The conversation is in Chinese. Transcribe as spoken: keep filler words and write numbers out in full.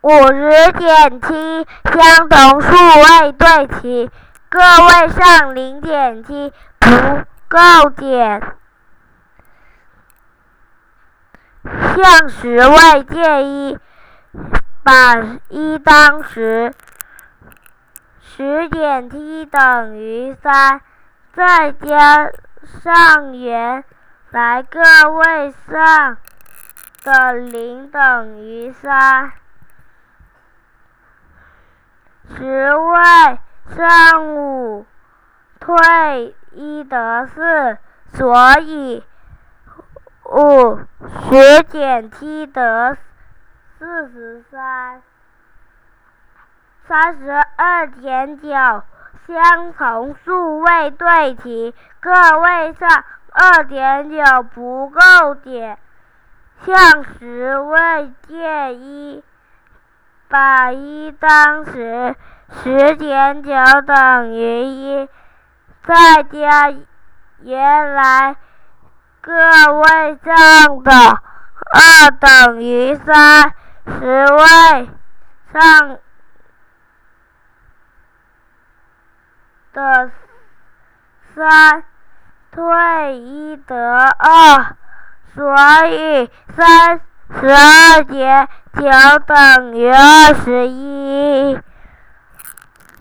五十减七，相同数位对齐，个位上零减七，不够点。项十位借一，把一当十，十减七等于三，再加上原来个位上的零等于三，十位上五，退一得四，所以五十减七得四十三。三十二减九，相同数位对齐，个位上二点九不够点。项十位借一，把一当十，十减九等于一，再加原来个位上的二等于三，十位上的三，退一得二，所以三十二减九等于二十一。